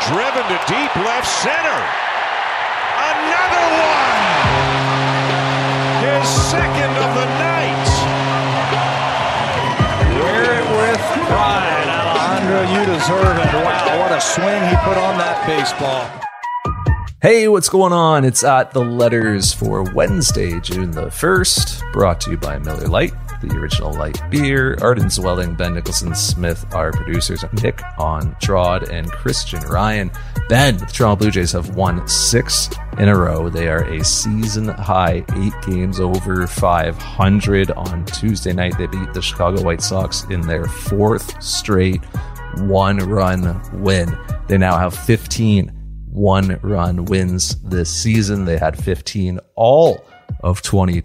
driven to deep left center. Another one! His second of the night. Wear it with pride, Alejandro. You deserve it. Wow, what a swing he put on that baseball. Hey, what's going on? It's at the letters for Wednesday, June the 1st, brought to you by Miller Lite, the original light beer. Arden Zwelling, Ben Nicholson Smith, our producers, Nick Ondrad and Christian Ryan. Ben, the Toronto Blue Jays have won 6 in a row. They are a season high 8 games over 500. On Tuesday night, they beat the Chicago White Sox in their 4th straight one-run win. They now have 15 one-run wins this season. They had 15 all of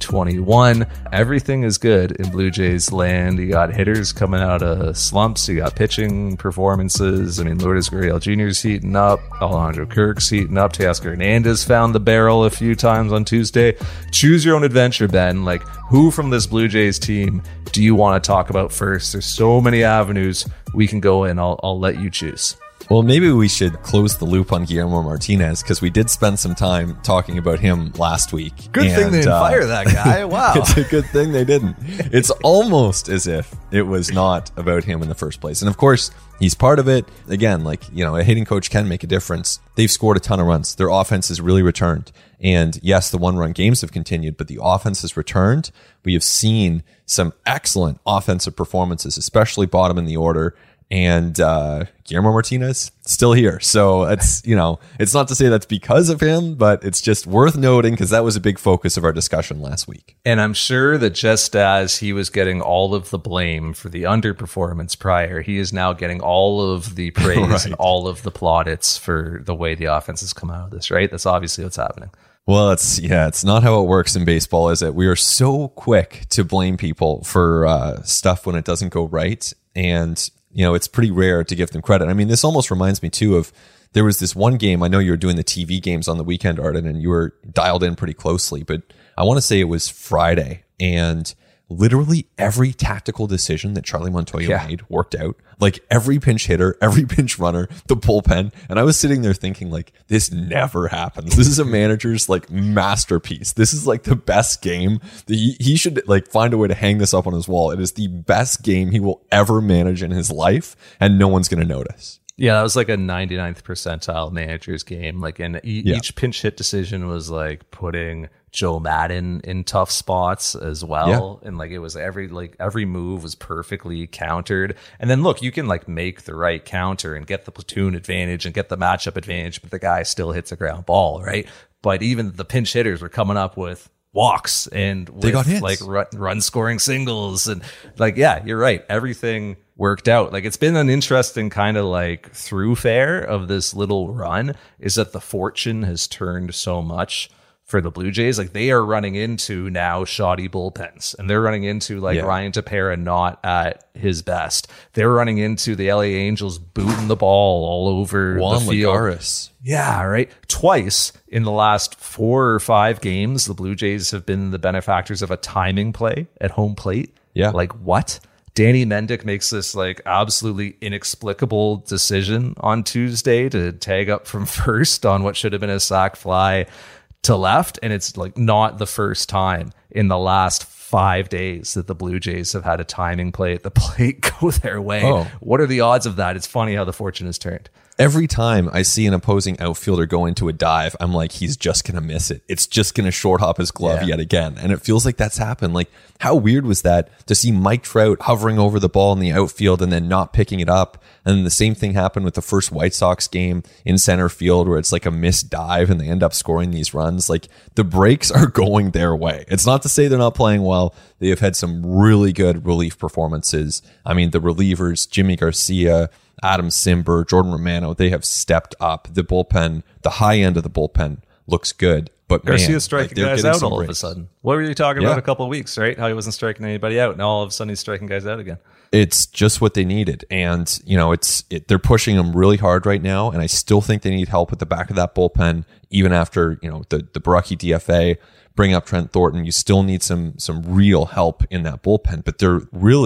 2021. Everything is good in Blue Jays land. You got hitters coming out of slumps. You got pitching performances. I mean, Lourdes Gurriel Jr.'s heating up. Alejandro Kirk's heating up. Teoscar Hernandez found the barrel a few times on Tuesday. Choose your own adventure, Ben. Like, who from this Blue Jays team do you want to talk about first? There's so many avenues we can go in. I'll let you choose. Well, maybe we should close the loop on Guillermo Martinez, because we did spend some time talking about him last week. Good thing they didn't fire that guy. Wow. It's a good thing they didn't. It's almost as if it was not about him in the first place. And of course, he's part of it. Again, like, you know, a hitting coach can make a difference. They've scored a ton of runs. Their offense has really returned. And yes, the one-run games have continued, but the offense has returned. We have seen some excellent offensive performances, especially bottom in the order. And Guillermo Martinez still here. So it's, you know, it's not to say that's because of him, but it's just worth noting because that was a big focus of our discussion last week. And I'm sure that just as he was getting all of the blame for the underperformance prior, he is now getting all of the praise Right. and all of the plaudits for the way the offense has come out of this, right? That's obviously what's happening. Well, it's not how it works in baseball, is it? We are so quick to blame people for stuff when it doesn't go right. And you know, it's pretty rare to give them credit. I mean, this almost reminds me too of, there was this one game, I know you were doing the TV games on the weekend, Arden, and you were dialed in pretty closely, but I want to say it was Friday, and literally every tactical decision that Charlie Montoya made worked out. Like every pinch hitter, every pinch runner, the bullpen. And I was sitting there thinking, like, this never happens. This is a manager's like masterpiece. This is like the best game. He should like find a way to hang this up on his wall. It is the best game he will ever manage in his life, and no one's going to notice. Yeah, that was like a 99th percentile manager's game. Like, and each pinch hit decision was like putting Joe Madden in tough spots as well. Yeah. And like, it was every move was perfectly countered. And then look, you can like make the right counter and get the platoon advantage and get the matchup advantage, but the guy still hits a ground ball, right? But even the pinch hitters were coming up with walks and with they got hits. Like run scoring singles, and like, yeah, you're right. Everything worked out. Like, it's been an interesting kind of like through fare of this little run, is that the fortune has turned so much for the Blue Jays. Like, they are running into now shoddy bullpens, and they're running into like Ryan Tepera not at his best. They're running into the LA Angels booting the ball all over Juan the field. Lagares. Yeah, right. Twice in the last 4 or 5 games, the Blue Jays have been the benefactors of a timing play at home plate. Yeah. Like, what? Danny Mendick makes this like absolutely inexplicable decision on Tuesday to tag up from first on what should have been a sac fly to left. And it's like not the first time in the last 5 days that the Blue Jays have had a timing play at the plate go their way. Oh. What are the odds of that? It's funny how the fortune has turned. Every time I see an opposing outfielder go into a dive, I'm like, he's just going to miss it. It's just going to short hop his glove yet again. And it feels like that's happened. Like, how weird was that to see Mike Trout hovering over the ball in the outfield and then not picking it up? And then the same thing happened with the first White Sox game in center field, where it's like a missed dive and they end up scoring these runs. Like, the breaks are going their way. It's not to say they're not playing well. They have had some really good relief performances. I mean, the relievers, Jimmy Garcia, Adam Simber, Jordan Romano, they have stepped up. The bullpen, the high end of the bullpen looks good. But Garcia's striking guys out all breaks. of a sudden. What were you talking about a couple of weeks, right? How he wasn't striking anybody out, and all of a sudden he's striking guys out again. It's just what they needed. And, you know, they're pushing them really hard right now. And I still think they need help at the back of that bullpen, even after, you know, the Baraki DFA, bring up Trent Thornton. You still need some real help in that bullpen, but they're really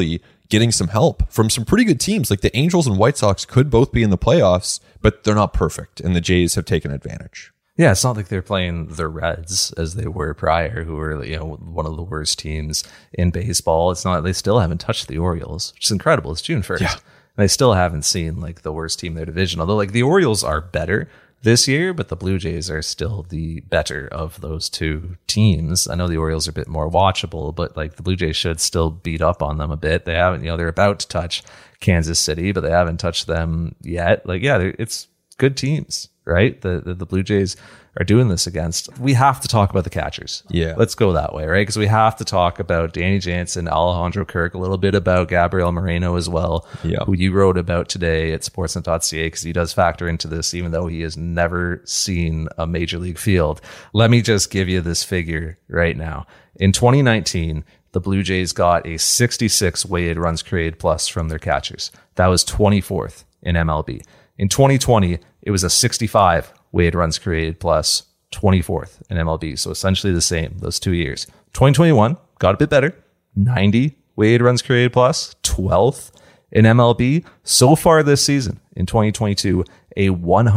getting some help from some pretty good teams. Like the Angels and White Sox could both be in the playoffs, but they're not perfect, and the Jays have taken advantage. Yeah, it's not like they're playing the Reds as they were prior, who were, you know, one of the worst teams in baseball. It's not, they still haven't touched the Orioles, which is incredible. It's June 1st. Yeah. And they still haven't seen like the worst team in their division. Although like the Orioles are better this year, but the Blue Jays are still the better of those two teams. I know the Orioles are a bit more watchable, but like the Blue Jays should still beat up on them a bit. They haven't, you know, they're about to touch Kansas City, but they haven't touched them yet. Like, yeah, it's good teams, right? The Blue Jays are doing this against. We have to talk about the catchers. Yeah. Let's go that way, right? Because we have to talk about Danny Jansen, Alejandro Kirk, a little bit about Gabriel Moreno as well, who you wrote about today at sportsnet.ca, because he does factor into this, even though he has never seen a major league field. Let me just give you this figure right now. In 2019, the Blue Jays got a 66 weighted runs created plus from their catchers. That was 24th in MLB. In 2020, it was a 65 weighted runs created plus, 24th in MLB. So essentially the same those 2 years. 2021 got a bit better, 90 weighted runs created plus, 12th in MLB. So far this season in 2022, a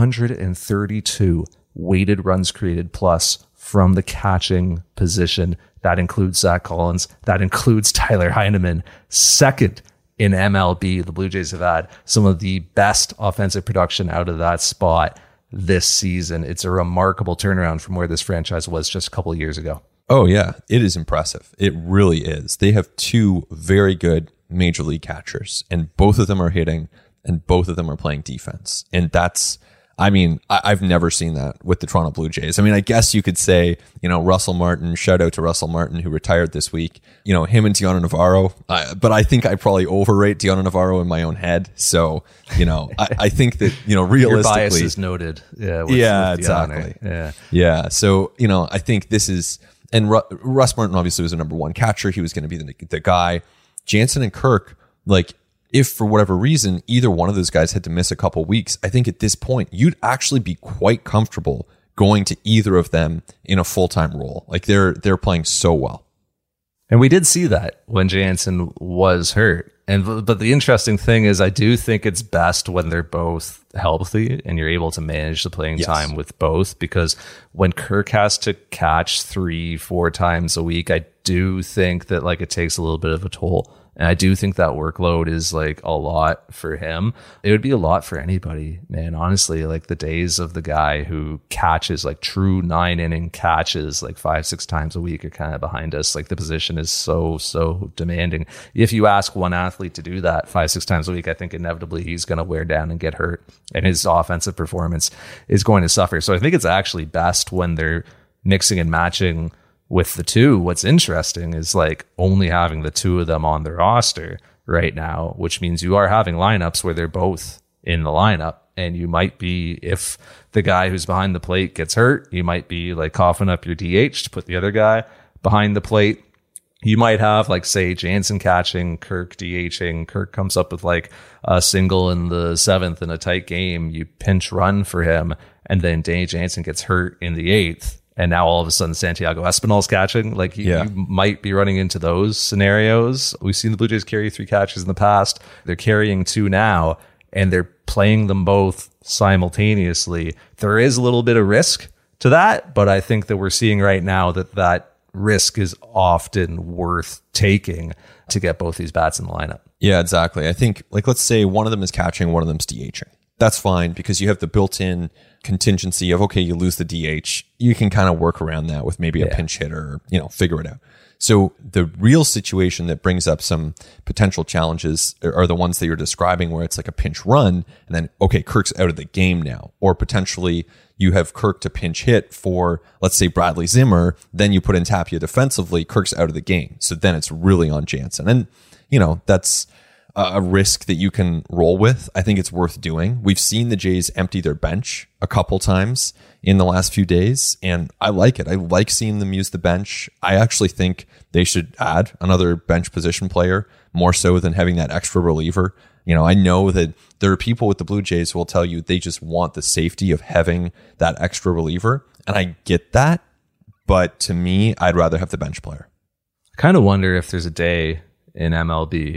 132 weighted runs created plus from the catching position. That includes Zach Collins. That includes Tyler Heineman. Second in MLB, the Blue Jays have had some of the best offensive production out of that spot this season. It's a remarkable turnaround from where this franchise was just a couple of years ago. Oh, yeah. It is impressive. It really is. They have two very good major league catchers, and both of them are hitting, and both of them are playing defense. And that's, I mean, I've never seen that with the Toronto Blue Jays. I mean, I guess you could say, you know, Russell Martin, shout out to Russell Martin, who retired this week, you know, him and Dioner Navarro. But I think I probably overrate Dioner Navarro in my own head. So, you know, I think that, you know, realistically. Your bias is noted. Yeah, with exactly. Yeah. So, you know, I think this is, and Russ Martin obviously was a number one catcher. He was going to be the guy. Jansen and Kirk, like, if for whatever reason, either one of those guys had to miss a couple weeks, I think at this point, you'd actually be quite comfortable going to either of them in a full-time role. Like they're playing so well. And we did see that when Jansen was hurt. But the interesting thing is I do think it's best when they're both healthy and you're able to manage the playing time with both, because when Kirk has to catch 3-4 times a week, I do think that like it takes a little bit of a toll. And I do think that workload is like a lot for him. It would be a lot for anybody, man. Honestly, like the days of the guy who catches like true 9-inning catches like 5-6 times a week are kind of behind us. Like the position is so demanding. If you ask one athlete to do that 5-6 times a week, I think inevitably he's going to wear down and get hurt, and his offensive performance is going to suffer. So I think it's actually best when they're mixing and matching with the two. What's interesting is like only having the two of them on the roster right now, which means you are having lineups where they're both in the lineup. And you might be, if the guy who's behind the plate gets hurt, you might be like coughing up your DH to put the other guy behind the plate. You might have like, say, Jansen catching, Kirk DHing. Kirk comes up with like a single in the 7th in a tight game. You pinch run for him, and then Danny Jansen gets hurt in the 8th. And now all of a sudden Santiago Espinal's catching. Like you might be running into those scenarios. We've seen the Blue Jays carry 3 catchers in the past. They're carrying 2 now, and they're playing them both simultaneously. There is a little bit of risk to that, but I think that we're seeing right now that risk is often worth taking to get both these bats in the lineup. Yeah, exactly. I think, like, let's say one of them is catching, one of them's DHing. That's fine, because you have the built-in contingency of, okay, you lose the DH. You can kind of work around that with maybe a pinch hitter, or, you know, figure it out. So the real situation that brings up some potential challenges are the ones that you're describing, where it's like a pinch run and then, okay, Kirk's out of the game now. Or potentially you have Kirk to pinch hit for, let's say, Bradley Zimmer. Then you put in Tapia defensively, Kirk's out of the game. So then it's really on Jansen. And, you know, that's a risk that you can roll with. I think it's worth doing. We've seen the Jays empty their bench a couple times in the last few days, and I like it. I like seeing them use the bench. I actually think they should add another bench position player, more so than having that extra reliever. You know, I know that there are people with the Blue Jays who will tell you they just want the safety of having that extra reliever, and I get that, but to me, I'd rather have the bench player. I kind of wonder if there's a day in MLB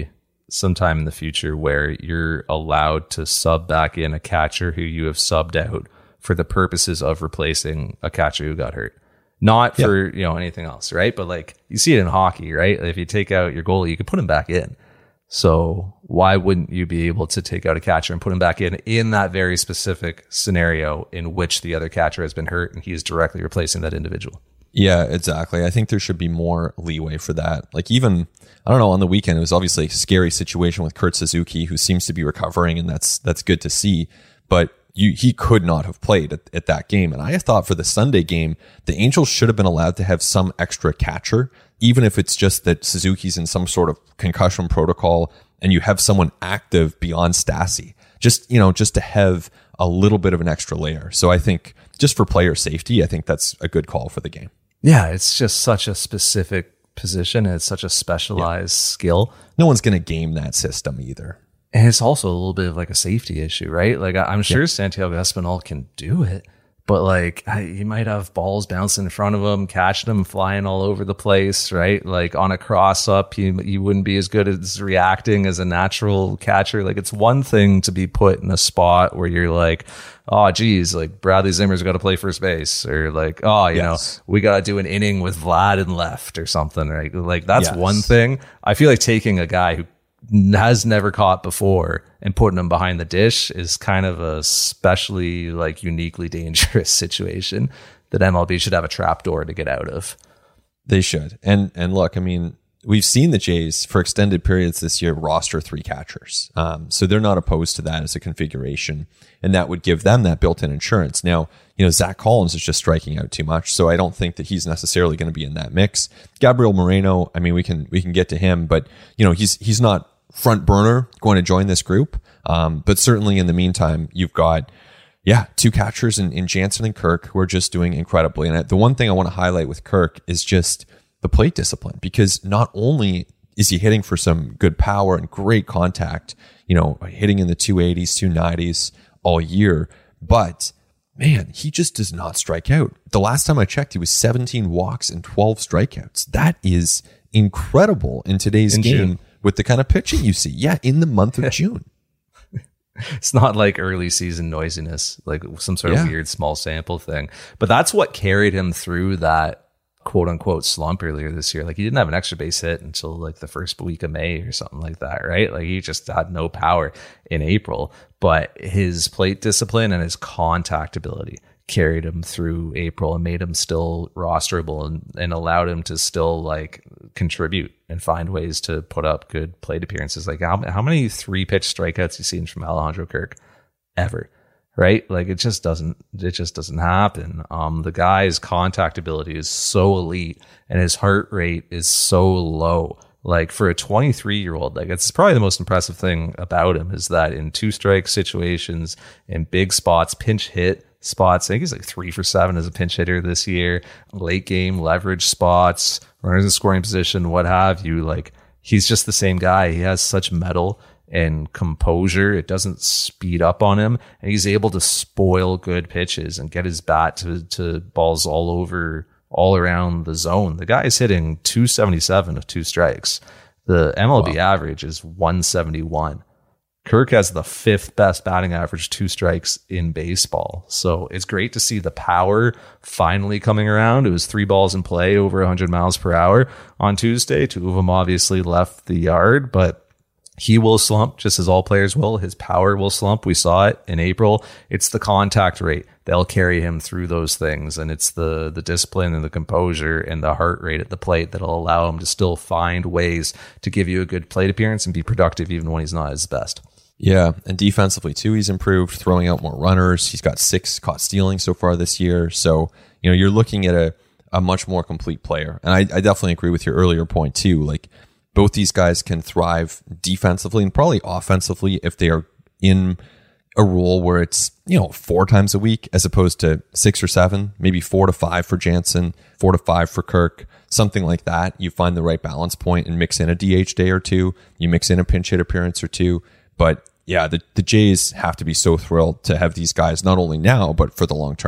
sometime in the future where you're allowed to sub back in a catcher who you have subbed out for the purposes of replacing a catcher who got hurt. Not for, anything else, right? But like you see it in hockey, right? If you take out your goalie, you can put him back in. So why wouldn't you be able to take out a catcher and put him back in that very specific scenario in which the other catcher has been hurt and he is directly replacing that individual? Yeah, exactly. I think there should be more leeway for that. Like even, I don't know, on the weekend, it was obviously a scary situation with Kurt Suzuki, who seems to be recovering, and that's good to see. But he could not have played at that game. And I thought for the Sunday game, the Angels should have been allowed to have some extra catcher, even if it's just that Suzuki's in some sort of concussion protocol and you have someone active beyond Stassi. Just to have a little bit of an extra layer. So I think just for player safety, I think that's a good call for the game. Yeah, it's just such a specific position. And it's such a specialized skill. No one's going to game that system either. And it's also a little bit of like a safety issue, right? Like I'm sure Santiago Espinal can do it, but like he might have balls bouncing in front of him, catching them flying all over the place, right? Like on a cross up, he wouldn't be as good as reacting as a natural catcher. Like it's one thing to be put in a spot where you're like, oh geez, like Bradley Zimmer's got to play first base, or like, you know, we got to do an inning with Vlad in left or something, right? Like that's one thing. I feel like taking a guy who has never caught before and putting him behind the dish is kind of a especially like uniquely dangerous situation that MLB should have a trapdoor to get out of. They should. And look, I mean, we've seen the Jays for extended periods this year roster 3 catchers. So they're not opposed to that as a configuration, and that would give them that built-in insurance. Now, Zach Collins is just striking out too much, so I don't think that he's necessarily going to be in that mix. Gabriel Moreno, I mean, we can get to him, but he's not front burner going to join this group. But certainly in the meantime, you've got 2 catchers in Jansen and Kirk who are just doing incredibly. And the one thing I want to highlight with Kirk is just the plate discipline, because not only is he hitting for some good power and great contact, hitting in the 280s, 290s all year, but man, he just does not strike out. The last time I checked, he was 17 walks and 12 strikeouts. That is incredible in today's game. June. With the kind of pitching you see. Yeah, in the month of June. It's not like early season noisiness, like some sort of weird small sample thing. But that's what carried him through that quote unquote slump earlier this year. Like he didn't have an extra base hit until like the first week of May or something like that, right? Like he just had no power in April. But his plate discipline and his contact ability carried him through April and made him still rosterable and allowed him to still like contribute and find ways to put up good plate appearances. Like how many 3-pitch strikeouts you seen from Alejandro Kirk ever, right? Like it just doesn't happen. The guy's contact ability is so elite and his heart rate is so low. Like for a 23-year-old, like it's probably the most impressive thing about him is that in 2-strike situations, in big spots, pinch hit spots, I think he's like 3 for 7 as a pinch hitter this year, late game leverage spots, runners in scoring position, what have you. Like he's just the same guy. He has such mettle and composure. It doesn't speed up on him, and he's able to spoil good pitches and get his bat to balls all around the zone. The guy is hitting 277 of 2 strikes. The MLB average is 171. Kirk has the 5th best batting average 2 strikes in baseball. So it's great to see the power finally coming around. It was 3 balls in play over 100 miles per hour on Tuesday. 2 of them obviously left the yard, but he will slump just as all players will. His power will slump. We saw it in April. It's the contact rate. They'll carry him through those things. And it's the discipline and the composure and the heart rate at the plate that'll allow him to still find ways to give you a good plate appearance and be productive even when he's not at his best. Yeah, and defensively too, he's improved, throwing out more runners. He's got 6 caught stealing so far this year. So, you're looking at a much more complete player. And I definitely agree with your earlier point too. Like both these guys can thrive defensively and probably offensively if they are in a role where it's, 4 times a week as opposed to 6 or 7, maybe 4 to 5 for Jansen, 4 to 5 for Kirk, something like that. You find the right balance point and mix in a DH day or 2. You mix in a pinch hit appearance or 2. But yeah, the Jays have to be so thrilled to have these guys not only now, but for the long term.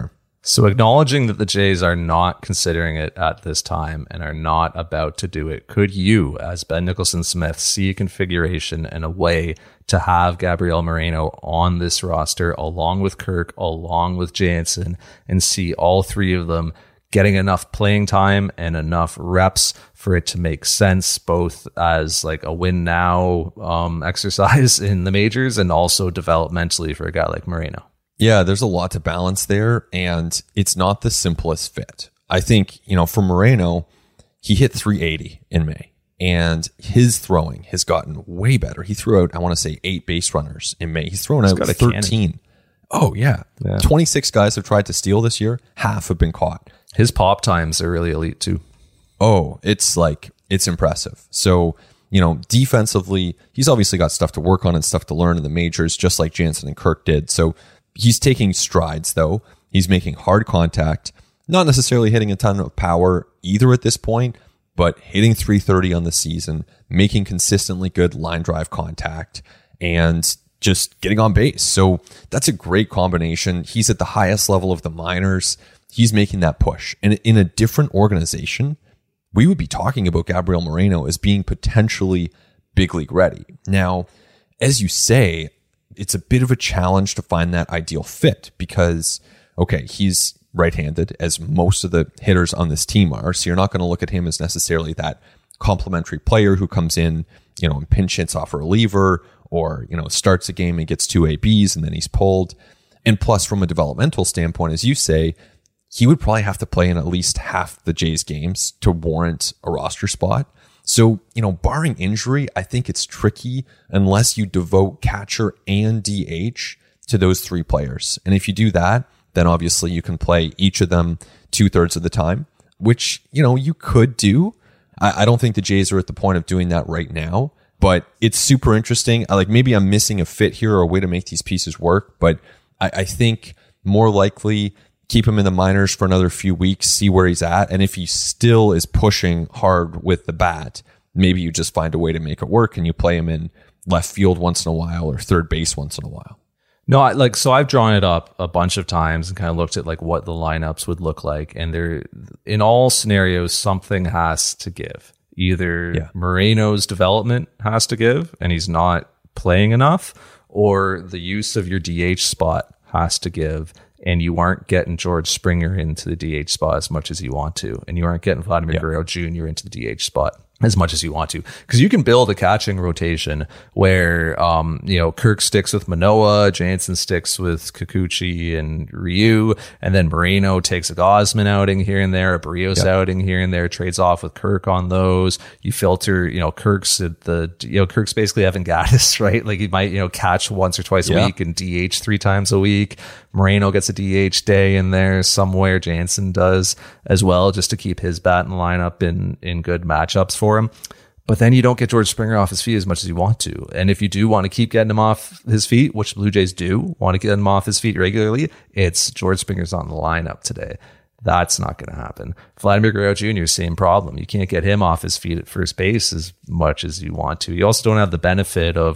So acknowledging that the Jays are not considering it at this time and are not about to do it, could you, as Ben Nicholson-Smith, see a configuration and a way to have Gabriel Moreno on this roster along with Kirk, along with Jansen, and see all three of them getting enough playing time and enough reps for it to make sense, both as like a win now exercise in the majors and also developmentally for a guy like Moreno? Yeah, there's a lot to balance there, and it's not the simplest fit. I think, for Moreno, he hit 380 in May, and his throwing has gotten way better. He threw out, I want to say, 8 base runners in May. He's thrown out 13. Cannon. Oh, yeah. 26 guys have tried to steal this year. Half have been caught. His pop times are really elite, too. Oh, it's impressive. So, defensively, he's obviously got stuff to work on and stuff to learn in the majors, just like Jansen and Kirk did. So, he's taking strides, though. He's making hard contact, not necessarily hitting a ton of power either at this point, but hitting 330 on the season, making consistently good line drive contact, and just getting on base. So that's a great combination. He's at the highest level of the minors. He's making that push. And in a different organization, we would be talking about Gabriel Moreno as being potentially big league ready. Now, as you say, it's a bit of a challenge to find that ideal fit because, okay, he's right-handed, as most of the hitters on this team are, so you're not going to look at him as necessarily that complementary player who comes in, and pinch hits off a reliever or, starts a game and gets 2 ABs and then he's pulled. And plus, from a developmental standpoint, as you say, he would probably have to play in at least half the Jays games to warrant a roster spot. So, barring injury, I think it's tricky unless you devote catcher and DH to those 3 players. And if you do that, then obviously you can play each of them 2/3 of the time, which, you could do. I don't think the Jays are at the point of doing that right now, but it's super interesting. Maybe I'm missing a fit here or a way to make these pieces work, but I think more likely keep him in the minors for another few weeks, see where he's at. And if he still is pushing hard with the bat, maybe you just find a way to make it work and you play him in left field once in a while or third base once in a while. No, so I've drawn it up a bunch of times and kind of looked at what the lineups would look like. And there, in all scenarios, something has to give. Either Moreno's development has to give and he's not playing enough, or the use of your DH spot has to give. And you aren't getting George Springer into the DH spot as much as you want to. And you aren't getting Vladimir Guerrero Jr. into the DH spot as much as you want to. Because you can build a catching rotation where, Kirk sticks with Manoah, Jansen sticks with Kikuchi and Ryu, and then Moreno takes a Gausman outing here and there, a Barrios outing here and there, trades off with Kirk on those. You filter, Kirk's at Kirk's basically Evan Gattis, right? He might, catch once or twice a week and DH 3 times a week. Moreno gets a DH day in there somewhere. Jansen does as well, just to keep his bat in the lineup in good matchups for him. But then you don't get George Springer off his feet as much as you want to. And if you do want to keep getting him off his feet, which Blue Jays do want to get him off his feet regularly, it's George Springer's on the lineup today. That's not going to happen. Vladimir Guerrero Jr., same problem. You can't get him off his feet at first base as much as you want to. You also don't have the benefit of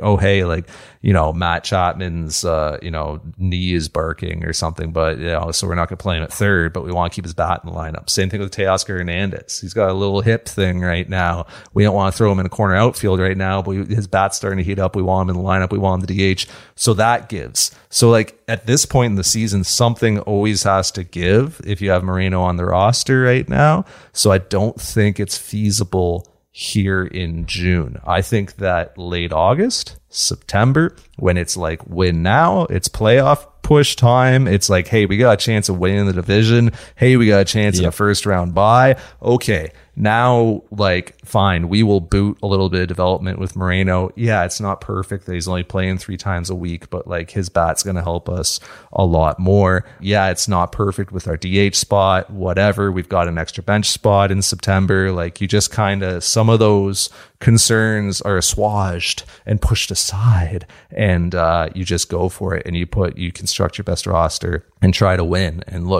Matt Chapman's, knee is barking or something, but, so we're not going to play him at third, but we want to keep his bat in the lineup. Same thing with Teoscar Hernandez. He's got a little hip thing right now. We don't want to throw him in a corner outfield right now, but his bat's starting to heat up. We want him in the lineup. We want him to DH. So that gives. So at this point in the season, something always has to give if you have Moreno on the roster right now. So I don't think it's feasible here in June. I think that late August, September, when it's win now, it's playoff push time. It's hey, we got a chance of winning the division. Hey, we got a chance at a first round bye. Okay. Now, fine, we will boot a little bit of development with Moreno. Yeah, it's not perfect that he's only playing 3 times a week, but his bat's going to help us a lot more. Yeah, it's not perfect with our DH spot, whatever. We've got an extra bench spot in September. You just some of those concerns are assuaged and pushed aside, and you just go for it and you construct your best roster and try to win. And look,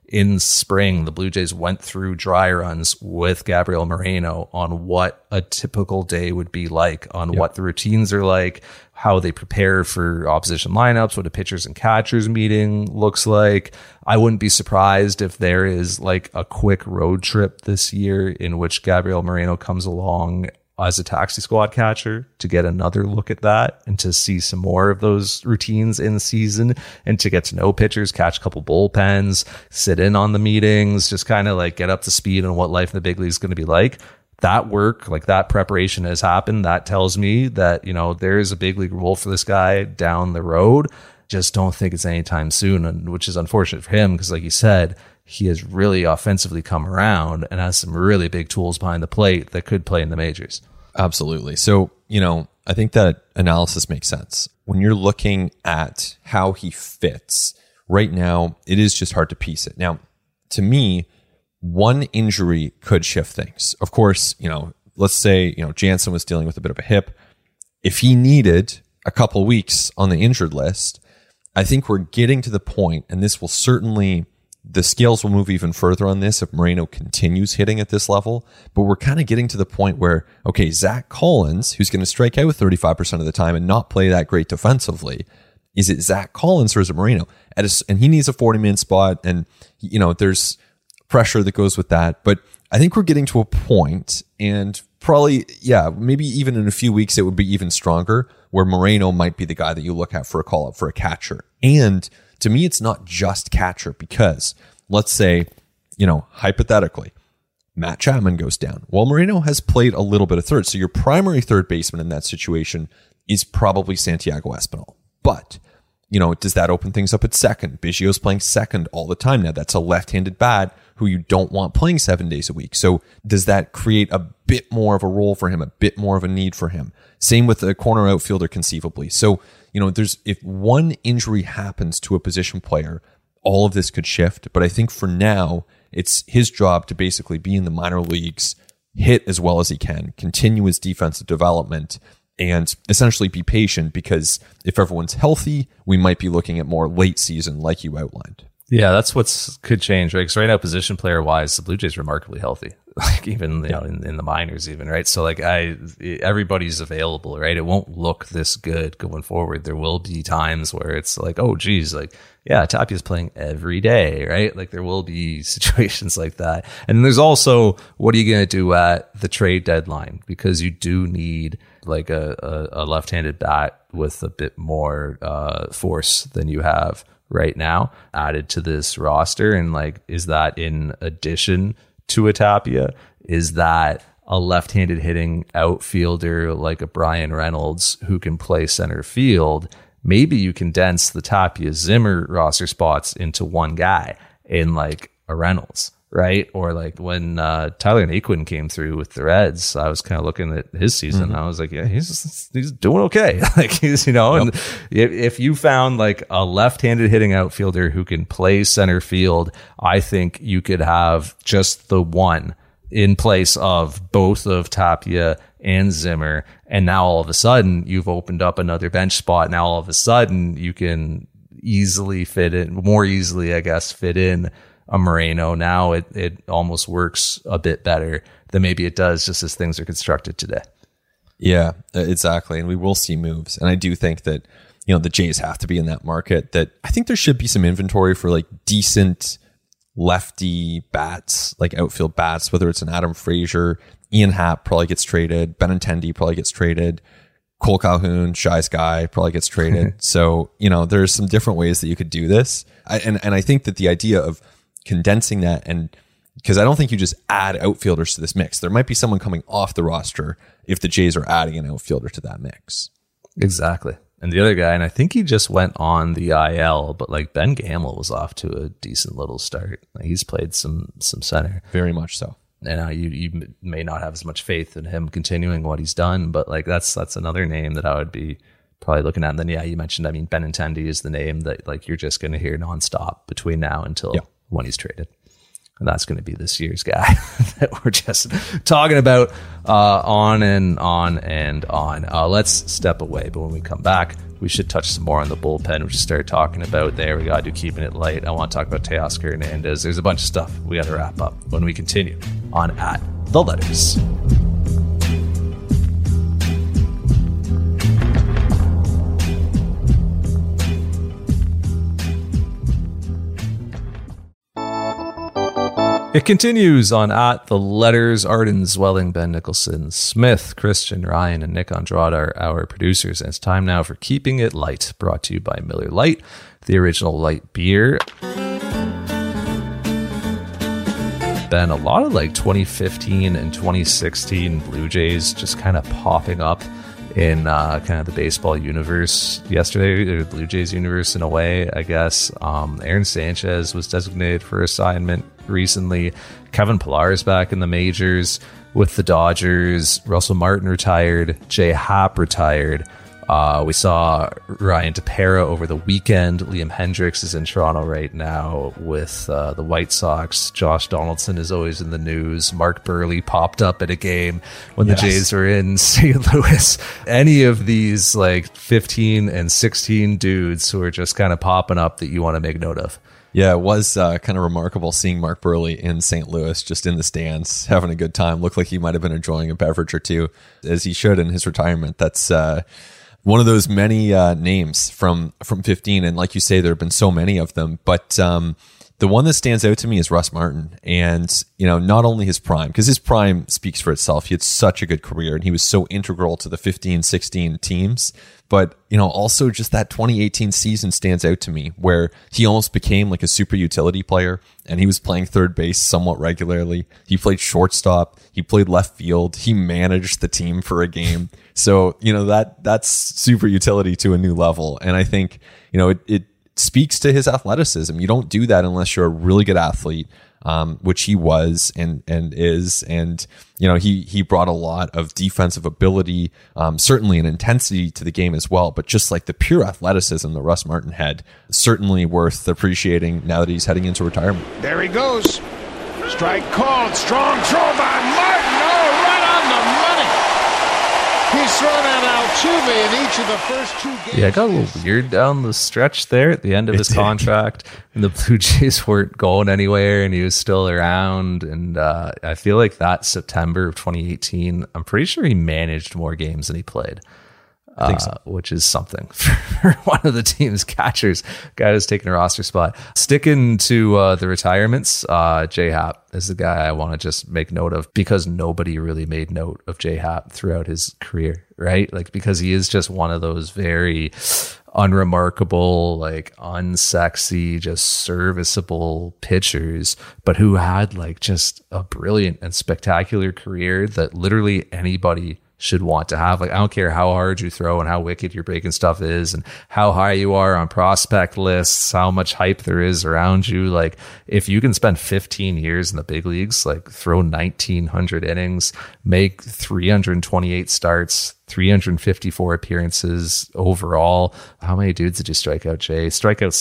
in spring, the Blue Jays went through dry runs with Gabriel Moreno on what a typical day would be like, on what the routines are like, how they prepare for opposition lineups, what a pitchers and catchers meeting looks like. I wouldn't be surprised if there is like a quick road trip this year in which Gabriel Moreno comes along as a taxi squad catcher to get another look at that and to see some more of those routines in season and to get to know pitchers, catch a couple bullpens, sit in on the meetings, just kind of like get up to speed on what life in the big league is going to be like. That work, like that preparation has happened. That tells me that, you know, there is a big league role for this guy down the road. Just don't think it's anytime soon, and which is unfortunate for him because, like you said, he has really offensively come around and has some really big tools behind the plate that could play in the majors. Absolutely. So, you know, I think that analysis makes sense. When you're looking at how he fits right now, it is just hard to piece it. Now, to me, one injury could shift things. Of course, you know, let's say, you know, Jansen was dealing with a bit of a hip. If he needed a couple weeks on the injured list, I think we're getting to the point, and this will certainly, the scales will move even further on this if Moreno continues hitting at this level, but we're kind of getting to the point where, okay, Zach Collins, who's going to strike out with 35% of the time and not play that great defensively, is it Zach Collins or is it Moreno? And he needs a 40-man spot, and, you know, there's pressure that goes with that, but I think we're getting to a point, and probably, yeah, maybe even in a few weeks it would be even stronger, where Moreno might be the guy that you look at for a call-up for a catcher. And to me, it's not just catcher, because let's say, you know, hypothetically, Matt Chapman goes down. Well, Moreno has played a little bit of third, so your primary third baseman in that situation is probably Santiago Espinal. But, you know, does that open things up at second? Biggio's playing second all the time now. That's a left-handed bat who you don't want playing 7 days a week. So does that create a bit more of a role for him, a bit more of a need for him? Same with the corner outfielder conceivably. So, you know, if one injury happens to a position player, all of this could shift. But I think for now, it's his job to basically be in the minor leagues, hit as well as he can, continue his defensive development, and essentially be patient, because if everyone's healthy, we might be looking at more late season like you outlined. Yeah, that's could change, right? Because right now, position player wise, the Blue Jays are remarkably healthy, like even you know, in the minors, even, right? So like everybody's available, right? It won't look this good going forward. There will be times where it's like, oh, geez, like, yeah, Tapia's playing every day, right? Like there will be situations like that. And there's also, what are you going to do at the trade deadline? Because you do need like a left-handed bat with a bit more force than you have right now added to this roster. And like, is that in addition to a Tapia? Is that a left-handed hitting outfielder like a Brian Reynolds who can play center field? Maybe you condense the Tapia Zimmer roster spots into one guy in like a Reynolds, right? Or like when Tyler Naquin came through with the Reds, I was kind of looking at his season. I was like, yeah, he's doing okay. Like he's, you know, and if you found like a left-handed hitting outfielder who can play center field, I think you could have just the one in place of both of Tapia and Zimmer. And now all of a sudden you've opened up another bench spot. Now all of a sudden you can more easily, I guess, fit in a Moreno. Now it almost works a bit better than maybe it does just as things are constructed today. Yeah, exactly. And we will see moves. And I do think that, you know, the Jays have to be in that market. That I think there should be some inventory for like decent lefty bats, like outfield bats, whether it's an Adam Frazier, Ian Happ probably gets traded, Benintendi probably gets traded, Cole Calhoun, Shy's guy probably gets traded. So, you know, there's some different ways that you could do this. And I think that the idea of condensing that, and because I don't think you just add outfielders to this mix. There might be someone coming off the roster if the Jays are adding an outfielder to that mix. Exactly. And the other guy, and I think he just went on the IL, but like Ben Gamel was off to a decent little start. Like he's played some center. Very much so. And you may not have as much faith in him continuing what he's done, but like that's another name that I would be probably looking at. And then, yeah, you mentioned, I mean, Benintendi is the name that like you're just going to hear nonstop between now until when he's traded. And that's going to be this year's guy that we're just talking about on and on and on. Let's step away. But when we come back, We should touch some more on the bullpen, which we started talking about there. We got to do keeping it light. I want to talk about Teoscar Hernandez. There's a bunch of stuff we got to wrap up when we continue on At The Letters. It continues on At The Letters. Arden Zwelling, Ben Nicholson, Smith, Christian, Ryan, and Nick Andrade are our producers. And it's time now for Keeping It Light, brought to you by Miller Lite, the original light beer. Ben, a lot of like 2015 and 2016 Blue Jays just kind of popping up in kind of the baseball universe yesterday, or the Blue Jays universe in a way, I guess. Aaron Sanchez was designated for assignment recently. Kevin Pillar is back in the majors with the Dodgers. Russell Martin retired. Jay Happ retired. We saw Ryan Tepera over the weekend. Liam Hendricks is in Toronto right now with the White Sox. Josh Donaldson is always in the news. Mark Burley popped up at a game when the Jays were in St. Louis. Any of these like 15 and 16 dudes who are just kind of popping up that you want to make note of? Yeah, it was kind of remarkable seeing Mark Burley in St. Louis, just in the stands, having a good time. Looked like he might have been enjoying a beverage or two, as he should in his retirement. That's one of those many names from 15. And like you say, there have been so many of them. But the one that stands out to me is Russ Martin. And, you know, not only his prime, because his prime speaks for itself. He had such a good career and he was so integral to the 15-16 teams. But, you know, also just that 2018 season stands out to me, where he almost became like a super utility player, and he was playing third base somewhat regularly. He played shortstop. He played left field. He managed the team for a game. So, you know, that's super utility to a new level. And I think, you know, it speaks to his athleticism. You don't do that unless you're a really good athlete, which he was and is. And, you know, he brought a lot of defensive ability, certainly an intensity to the game as well. But just like the pure athleticism that Russ Martin had, certainly worth appreciating now that he's heading into retirement. There he goes. Strike called. Strong throw by Martin. Oh, right on the money. He's thrown out Altuve in each of the first two games. Yeah, it got a little weird down the stretch there at the end of his contract, and the Blue Jays weren't going anywhere, and he was still around. And I feel like that September of 2018, I'm pretty sure he managed more games than he played. I think so. Which is something for one of the team's catchers, guy who's taking a roster spot. Sticking to the retirements, Jay Happ is the guy I want to just make note of, because nobody really made note of Jay Happ throughout his career, right? Like, because he is just one of those very unremarkable, like unsexy, just serviceable pitchers, but who had like just a brilliant and spectacular career that literally anybody should want to have. Like, I don't care how hard you throw and how wicked your breaking stuff is and how high you are on prospect lists, how much hype there is around you. Like, if you can spend 15 years in the big leagues, like throw 1,900 innings, make 328 starts, 354 appearances overall. How many dudes did you strike out, Jay? Strike out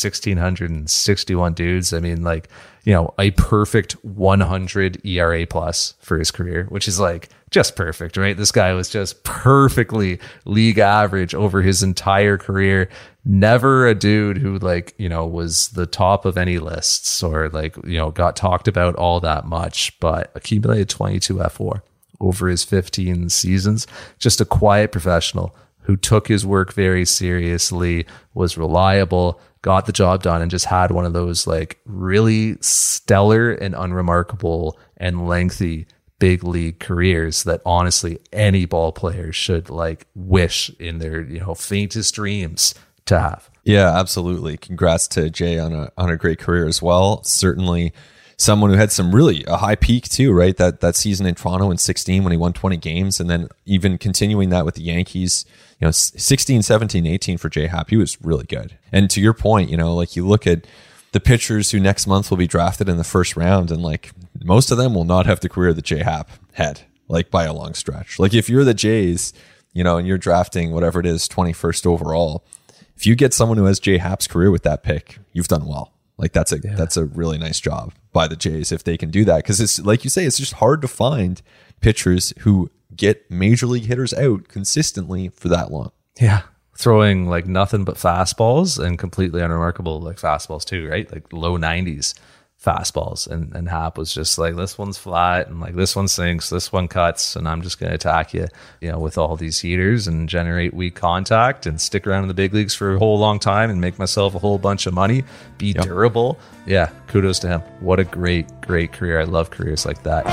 1,661 dudes. I mean, like, you know, a perfect 100 ERA plus for his career, which is like just perfect, right? This guy was just perfectly league average over his entire career. Never a dude who, like, you know, was the top of any lists or like, you know, got talked about all that much, but accumulated 22 F4 over his 15 seasons. Just a quiet professional who took his work very seriously, was reliable, got the job done, and just had one of those like really stellar and unremarkable and lengthy big league careers that honestly any ball player should like wish in their, you know, faintest dreams to have. Yeah, absolutely. Congrats to Jay on a great career as well. Certainly someone who had some really a high peak too, right? That season in Toronto in 16 when he won 20 games, and then even continuing that with the Yankees, you know, 16, 17, 18 for Jay Happ. He was really good. And to your point, you know, like you look at the pitchers who next month will be drafted in the first round, and like most of them will not have the career that Jay Happ had, like by a long stretch. Like if you're the Jays, you know, and you're drafting whatever it is, 21st overall, if you get someone who has Jay Happ's career with that pick, you've done well. Like that's a really nice job by the Jays if they can do that, because it's like you say, it's just hard to find pitchers who get major league hitters out consistently for that long. Yeah. throwing like nothing but fastballs and completely unremarkable like fastballs too, right? Like low 90s fastballs. And Hap was just like, this one's flat and like this one sinks, this one cuts, and I'm just going to attack you, with all these heaters and generate weak contact and stick around in the big leagues for a whole long time and make myself a whole bunch of money, be durable. Yeah, kudos to him. What a great career. I love careers like that.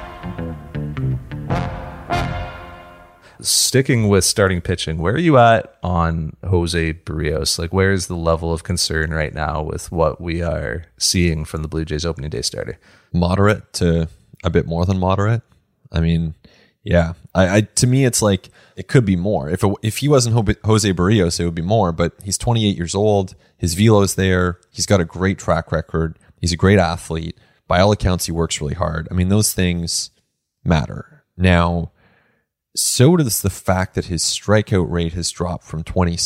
Sticking with starting pitching, where are you at on Jose Barrios? Like, where is the level of concern right now with what we are seeing from the Blue Jays opening day starter? Moderate to a bit more than moderate. I mean, yeah. I to me, it's like it could be more. If he wasn't Jose Barrios, it would be more. But he's 28 years old. His velo's there. He's got a great track record. He's a great athlete. By all accounts, he works really hard. I mean, those things matter. Now, so does the fact that his strikeout rate has dropped from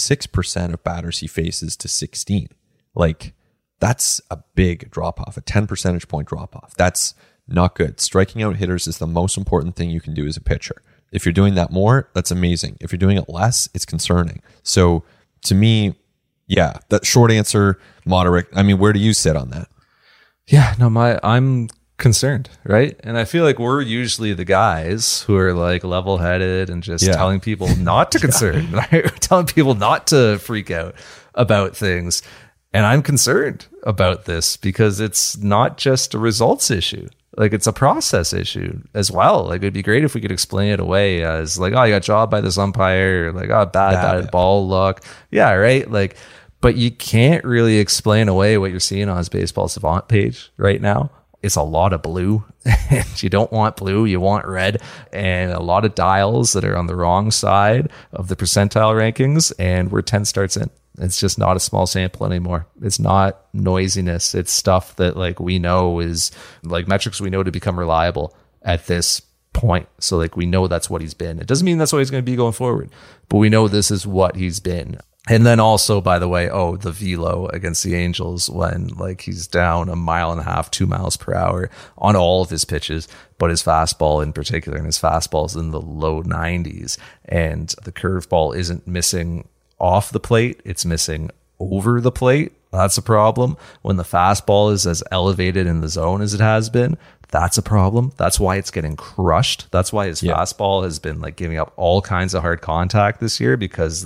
26% of batters he faces to 16. Like, that's a big drop off, a 10 percentage point drop off. That's not good. Striking out hitters is the most important thing you can do as a pitcher. If you're doing that more, that's amazing. If you're doing it less, it's concerning. So to me, yeah, that short answer, moderate. I mean, where do you sit on that? Yeah, no, I'm concerned, right? And I feel like we're usually the guys who are like level-headed and just telling people not to concern, right? Telling people not to freak out about things. And I'm concerned about this because it's not just a results issue. Like, it's a process issue as well. Like, it'd be great if we could explain it away as like, oh, you got jobbed by this umpire, or like, oh, bad ball luck. Yeah, right? Like, but you can't really explain away what you're seeing on his Baseball Savant page right now. It's a lot of blue, and you don't want blue, you want red, and a lot of dials that are on the wrong side of the percentile rankings, and we're 10 starts in. It's just not a small sample anymore. It's not noisiness. It's stuff that like we know is like metrics we know to become reliable at this point. So like we know that's what he's been. It doesn't mean that's what he's going to be going forward, but we know this is what he's been. And then also, by the way, the velo against the Angels when like he's down 1.5 miles, 2 miles per hour on all of his pitches, but his fastball in particular, and his fastball's in the low 90s, and the curveball isn't missing off the plate, it's missing over the plate. That's a problem. When the fastball is as elevated in the zone as it has been, that's a problem. That's why it's getting crushed. That's why his fastball has been like giving up all kinds of hard contact this year, because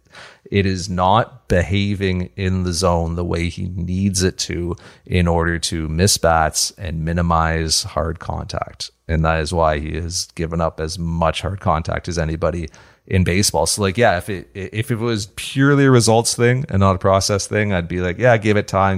it is not behaving in the zone the way he needs it to in order to miss bats and minimize hard contact. And that is why he has given up as much hard contact as anybody in baseball. So like, yeah, if it was purely a results thing and not a process thing, I'd be like, yeah, give it time.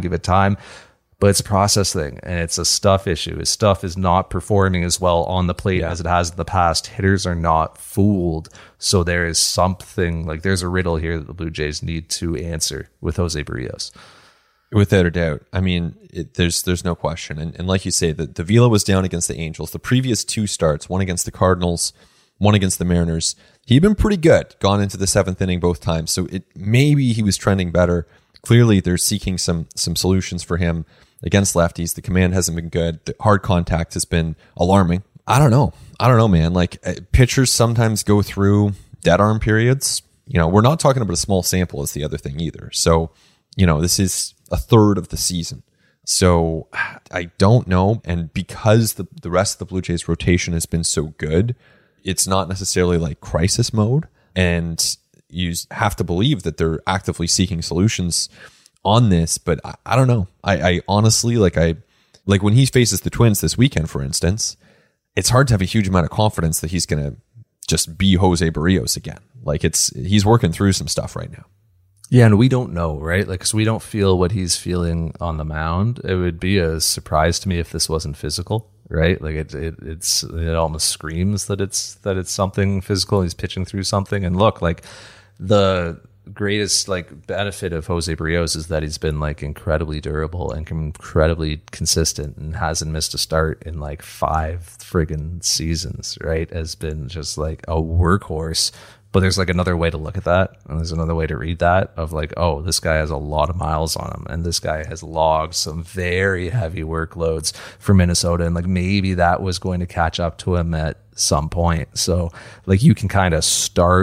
But it's a process thing, and it's a stuff issue. His stuff is not performing as well on the plate as it has in the past. Hitters are not fooled. So there is something, like there's a riddle here that the Blue Jays need to answer with Jose Barrios. Without a doubt. I mean, there's no question. And like you say, the velo was down against the Angels. The previous 2 starts, one against the Cardinals, one against the Mariners, he'd been pretty good, gone into the 7th inning both times. So maybe he was trending better. Clearly, they're seeking some solutions for him against lefties. The command hasn't been good. The hard contact has been alarming. I don't know, man. Like, pitchers sometimes go through dead arm periods. We're not talking about a small sample is the other thing either. So, this is a third of the season. So I don't know. And because the rest of the Blue Jays rotation has been so good, it's not necessarily like crisis mode. And you have to believe that they're actively seeking solutions on this, but I don't know. I honestly, like when he faces the Twins this weekend, for instance, it's hard to have a huge amount of confidence that he's going to just be Jose Barrios again. Like he's working through some stuff right now. Yeah, and we don't know, right? Like, 'cause we don't feel what he's feeling on the mound. It would be a surprise to me if this wasn't physical, right? Like it almost screams that it's something physical. He's pitching through something, and look, like the greatest like benefit of Jose Barrios is that he's been like incredibly durable and incredibly consistent and hasn't missed a start in like 5 friggin' seasons, right? Has been just like a workhorse. But there's like another way to look at that, and there's another way to read that of like, oh, this guy has a lot of miles on him, and this guy has logged some very heavy workloads for Minnesota, and like maybe that was going to catch up to him at some point. So like you can kind of start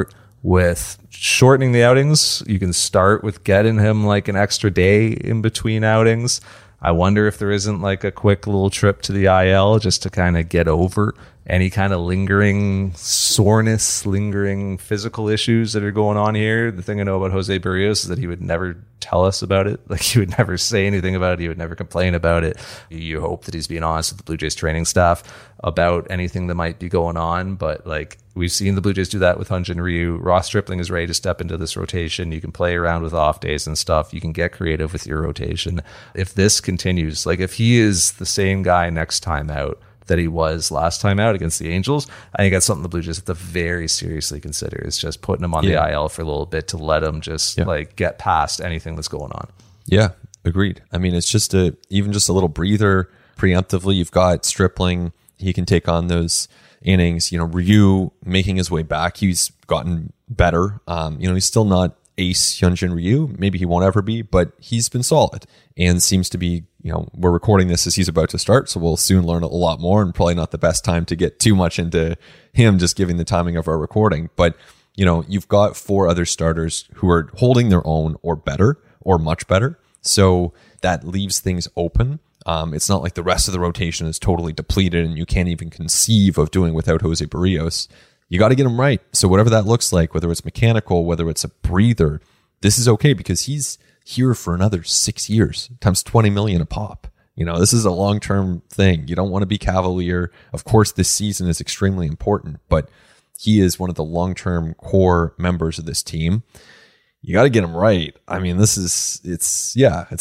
with shortening the outings. You can start with getting him like an extra day in between outings. I wonder if there isn't like a quick little trip to the IL just to kind of get over any kind of lingering soreness, lingering physical issues that are going on here. The thing I know about Jose Barrios is that he would never tell us about it. Like, he would never say anything about it. He would never complain about it. You hope that he's being honest with the Blue Jays training staff about anything that might be going on. But like, we've seen the Blue Jays do that with Hyun-Jin Ryu. Ross Stripling is ready to step into this rotation. You can play around with off days and stuff. You can get creative with your rotation. If this continues, like if he is the same guy next time out that he was last time out against the Angels, I think that's something the Blue Jays have to very seriously consider, is just putting him on the IL for a little bit to let him just like get past anything that's going on. Yeah, agreed. I mean, it's just even just a little breather preemptively. You've got Stripling. He can take on those innings. Ryu making his way back. He's gotten better. He's still not ace Hyun-Jin Ryu. Maybe he won't ever be, but he's been solid and seems to be, we're recording this as he's about to start, so we'll soon learn a lot more, and probably not the best time to get too much into him, just giving the timing of our recording. But, you've got 4 other starters who are holding their own or better or much better. So that leaves things open. It's not like the rest of the rotation is totally depleted and you can't even conceive of doing without Jose Barrios. You got to get him right. So whatever that looks like, whether it's mechanical, whether it's a breather, this is okay because he's here for another 6 years times 20 million a pop. This is a long-term thing. You don't want to be cavalier. Of course, this season is extremely important, but he is one of the long-term core members of this team. You got to get him right. I mean, it's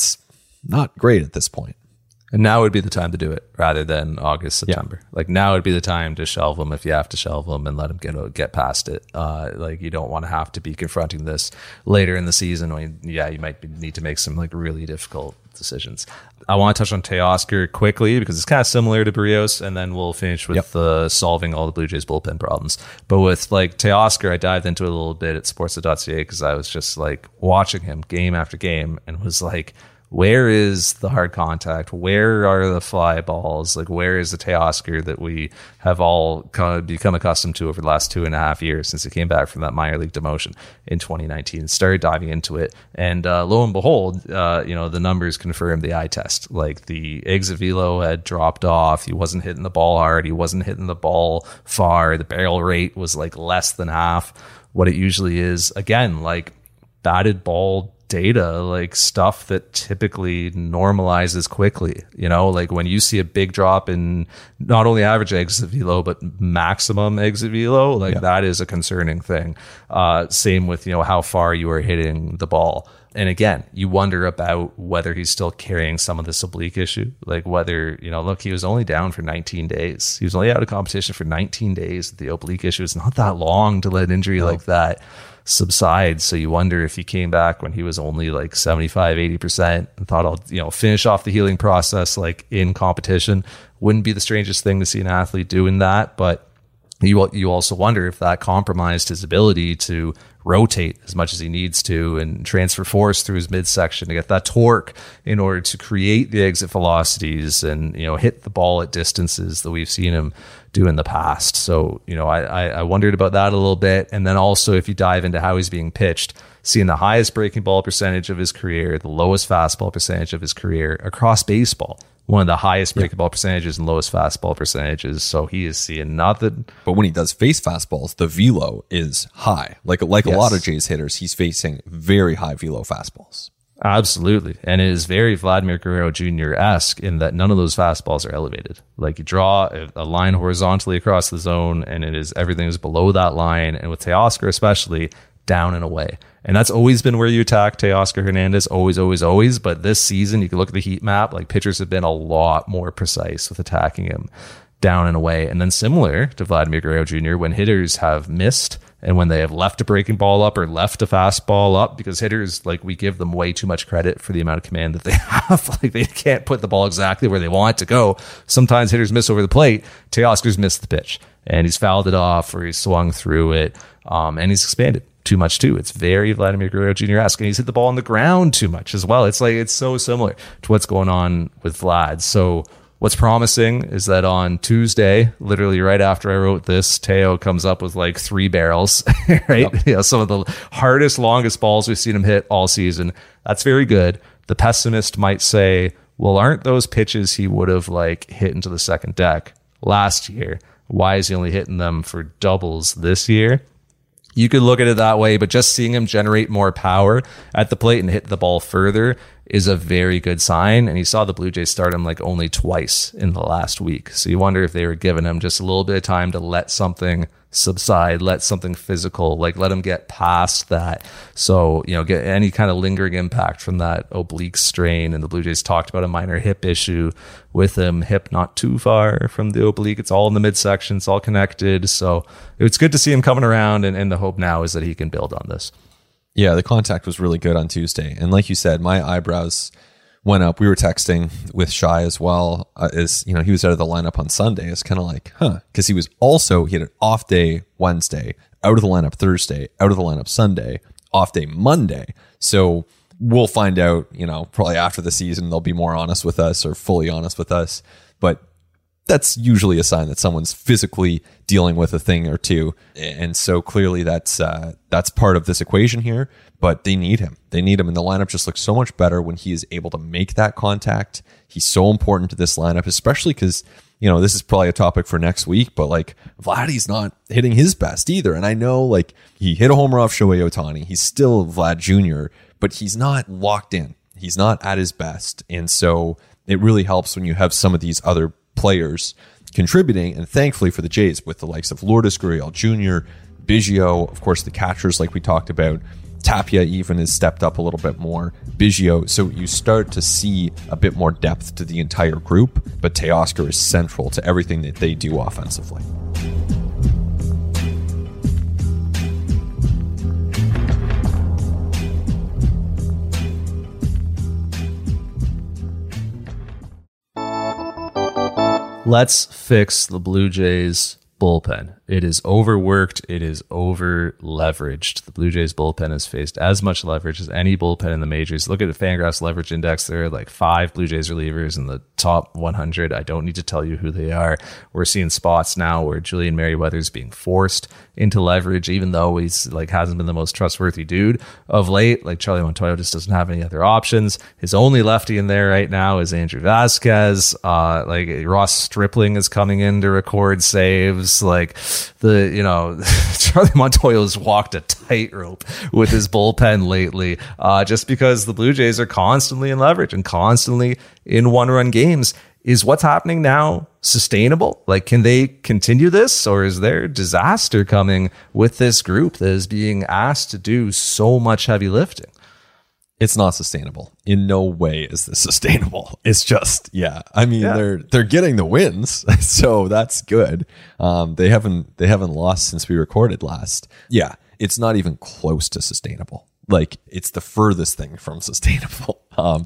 not great at this point. And now would be the time to do it rather than August, September. Yeah. Like, now would be the time to shelve him if you have to shelve him and let him get past it. Like, you don't want to have to be confronting this later in the season when, you might need to make some like really difficult decisions. I want to touch on Teoscar quickly because it's kind of similar to Barrios, and then we'll finish with solving all the Blue Jays bullpen problems. But with like Teoscar, I dived into it a little bit at sports.ca because I was just like watching him game after game and was like, where is the hard contact? Where are the fly balls? Like, where is the Teoscar that we have all kind of become accustomed to over the last 2.5 years since he came back from that minor league demotion in 2019? Started diving into it, and lo and behold, the numbers confirmed the eye test. Like, the exit velo had dropped off. He wasn't hitting the ball hard. He wasn't hitting the ball far. The barrel rate was like less than half what it usually is. Again, like batted ball data, like stuff that typically normalizes quickly. Like when you see a big drop in not only average exit velo but maximum exit velo, like that is a concerning thing. Same with how far you are hitting the ball. And again, you wonder about whether he's still carrying some of this oblique issue, like whether, look, he was only down for 19 days. He was only out of competition for 19 days. The oblique issue is not that long to let an injury like that subside. So you wonder if he came back when he was only like 75, 80% and thought I'll, finish off the healing process like in competition. Wouldn't be the strangest thing to see an athlete doing that, but you also wonder if that compromised his ability to rotate as much as he needs to and transfer force through his midsection to get that torque in order to create the exit velocities and, hit the ball at distances that we've seen him do in the past. So, I wondered about that a little bit. And then also, if you dive into how he's being pitched, seeing the highest breaking ball percentage of his career, the lowest fastball percentage of his career across baseball, one of the highest breaking ball percentages and lowest fastball percentages. So he is seeing nothing. But when he does face fastballs, the velo is high. Like a lot of Jays hitters, he's facing very high velo fastballs. Absolutely. And it is very Vladimir Guerrero Jr.-esque in that none of those fastballs are elevated. Like, you draw a line horizontally across the zone and everything is below that line. And with Teoscar especially, down and away. And that's always been where you attack Teoscar Hernandez, always, always, always. But this season, you can look at the heat map, like pitchers have been a lot more precise with attacking him down and away. And then similar to Vladimir Guerrero Jr., when hitters have missed and when they have left a breaking ball up or left a fastball up, because hitters, like, we give them way too much credit for the amount of command that they have. Like, they can't put the ball exactly where they want it to go. Sometimes hitters miss over the plate. Teoscar's missed the pitch and he's fouled it off or he's swung through it, and he's expanded too much too. It's very Vladimir Guerrero Jr.-esque, and he's hit the ball on the ground too much as well. It's like, it's so similar to what's going on with Vlad. So What's promising is that on Tuesday, literally right after I wrote this, Teo comes up with like 3 barrels, right? Yep. You know, some of the hardest, longest balls we've seen him hit all season. That's very good. The pessimist might say, well, aren't those pitches he would have like hit into the second deck last year? Why is he only hitting them for doubles this year? You could look at it that way, but just seeing him generate more power at the plate and hit the ball further is a very good sign. And you saw the Blue Jays start him like only twice in the last week. So you wonder if they were giving him just a little bit of time to let something subside, let something physical, like let him get past that. So, you know, get any kind of lingering impact from that oblique strain. And the Blue Jays talked about a minor hip issue with him, hip not too far from the oblique. It's all in the midsection. It's all connected. So it's good to see him coming around. And the hope now is that he can build on this. Yeah, the contact was really good on Tuesday. And like you said, my eyebrows went up. We were texting with Shai as well. As you know, he was out of the lineup on Sunday. It's kind of like, because he had an off day Wednesday, out of the lineup Thursday, out of the lineup Sunday, off day Monday. So we'll find out, you know, probably after the season, they'll be more honest with us or fully honest with us. But that's usually a sign that someone's physically dealing with a thing or two. And so clearly that's part of this equation here, but they need him. They need him. And the lineup just looks so much better when he is able to make that contact. He's so important to this lineup, especially because, you know, this is probably a topic for next week, but like Vladdy's not hitting his best either. And I know like he hit a homer off Shohei Ohtani. He's still Vlad Jr., but he's not locked in. He's not at his best. And so it really helps when you have some of these other players contributing, and thankfully for the Jays with the likes of Lourdes Gurriel Jr., Biggio, of course the catchers like we talked about, Tapia even has stepped up a little bit more, Biggio, so you start to see a bit more depth to the entire group, but Teoscar is central to everything that they do offensively. Let's fix the Blue Jays bullpen. It is overworked. It is over leveraged. The Blue Jays bullpen has faced as much leverage as any bullpen in the majors. Look at the Fangraphs leverage index. There are like 5 Blue Jays relievers in the top 100. I don't need to tell you who they are. We're seeing spots now where Julian Merryweather is being forced into leverage, even though he's like hasn't been the most trustworthy dude of late. Like Charlie Montoyo just doesn't have any other options. His only lefty in there right now is Andrew Vasquez. Like Ross Stripling is coming in to record saves. Like Charlie Montoyo's walked a tightrope with his bullpen lately, just because the Blue Jays are constantly in leverage and constantly in one-run games. Is what's happening now sustainable? Like, can they continue this, or is there disaster coming with this group that is being asked to do so much heavy lifting? It's not sustainable. In no way is this sustainable. It's just, I mean, they're getting the wins, so that's good. They haven't lost since we recorded last. Yeah, it's not even close to sustainable. Like, it's the furthest thing from sustainable.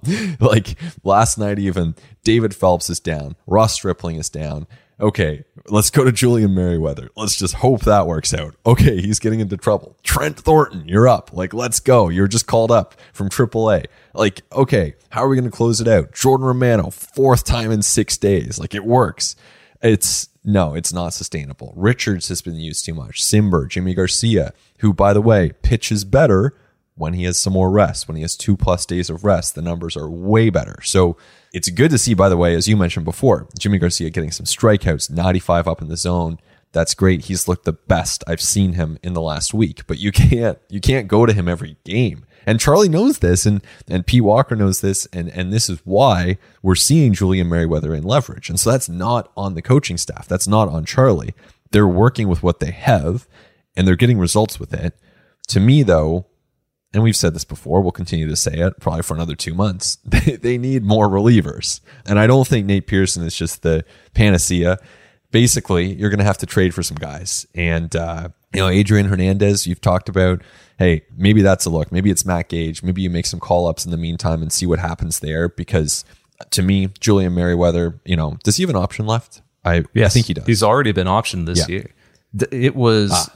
Like last night, even David Phelps is down, Ross Stripling is down. Okay, let's go to Julian Merryweather. Let's just hope that works out. Okay, he's getting into trouble. Trent Thornton, you're up. Like, let's go. You're just called up from AAA. Like, okay, how are we going to close it out? Jordan Romano, 4th time in 6 days. Like, it works. It's not sustainable. Richards has been used too much. Simber, Jimmy Garcia, who, by the way, pitches better when he has some more rest. When he has 2+ days of rest, the numbers are way better. So it's good to see, by the way, as you mentioned before, Jimmy Garcia getting some strikeouts, 95 up in the zone. That's great. He's looked the best I've seen him in the last week, but you can't go to him every game. And Charlie knows this, and Pete Walker knows this, and this is why we're seeing Julian Merryweather in leverage. And so that's not on the coaching staff. That's not on Charlie. They're working with what they have, and they're getting results with it. To me, though, and we've said this before, we'll continue to say it probably for another 2 months, they need more relievers. And I don't think Nate Pearson is just the panacea. Basically, you're going to have to trade for some guys. And, Adrian Hernandez, you've talked about, hey, maybe that's a look. Maybe it's Matt Gage. Maybe you make some call-ups in the meantime and see what happens there. Because to me, Julian Merryweather, does he have an option left? I think he does. He's already been optioned this year. It was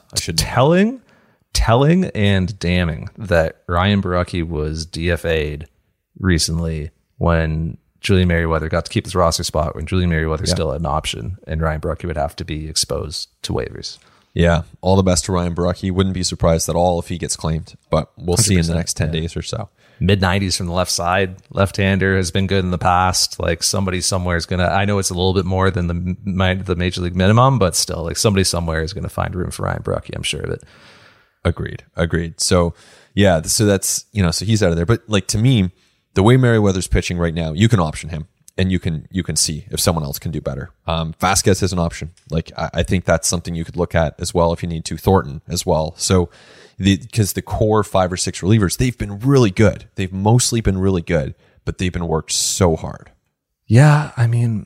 telling and damning that Ryan Borucki was DFA'd recently when Julian Merriweather got to keep his roster spot when Julian Merriweather still had an option, and Ryan Brookie would have to be exposed to waivers. Yeah, all the best to Ryan Brookie. Wouldn't be surprised at all if he gets claimed, but we'll see in the next 10 days or so. Mid-90s from the left side. Left-hander has been good in the past. Like somebody somewhere is going to, I know it's a little bit more than the major league minimum, but still, like somebody somewhere is going to find room for Ryan Brookie. I'm sure of it. Agreed. So yeah, so that's, so he's out of there. But like to me, the way Merriweather's pitching right now, you can option him and you can see if someone else can do better. Vasquez is an option. Like I think that's something you could look at as well if you need to. Thornton as well. So because the core 5 or 6 relievers, they've been really good. They've mostly been really good, but they've been worked so hard. Yeah, I mean,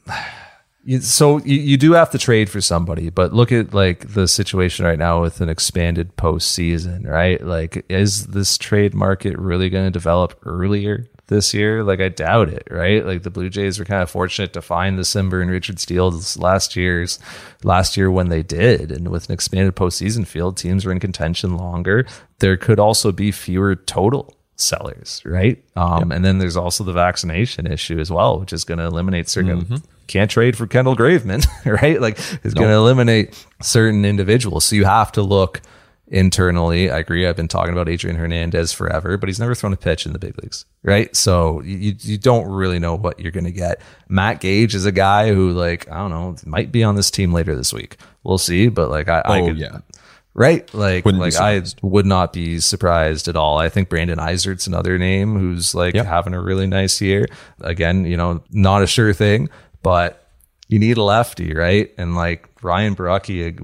so you do have to trade for somebody, but look at like the situation right now with an expanded postseason, right? Like, is this trade market really going to develop earlier this year? Like, I doubt it, right? Like the Blue Jays were kind of fortunate to find the Simber and Richard Steele last year when they did, and with an expanded postseason field, teams were in contention longer. There could also be fewer total sellers, right? And then there's also the vaccination issue as well, which is going to eliminate certain. Can't trade for Kendall Graveman, right? Like it's going to eliminate certain individuals. So you have to look internally. I agree. I've been talking about Adrian Hernandez forever, but he's never thrown a pitch in the big leagues, right? So you don't really know what you're going to get. Matt Gage is a guy who, like, I don't know, might be on this team later this week. We'll see. But like, right? Like I would not be surprised at all. I think Brandon Eisert's another name who's like having a really nice year. Again, not a sure thing, but you need a lefty, right? And like Ryan Brookie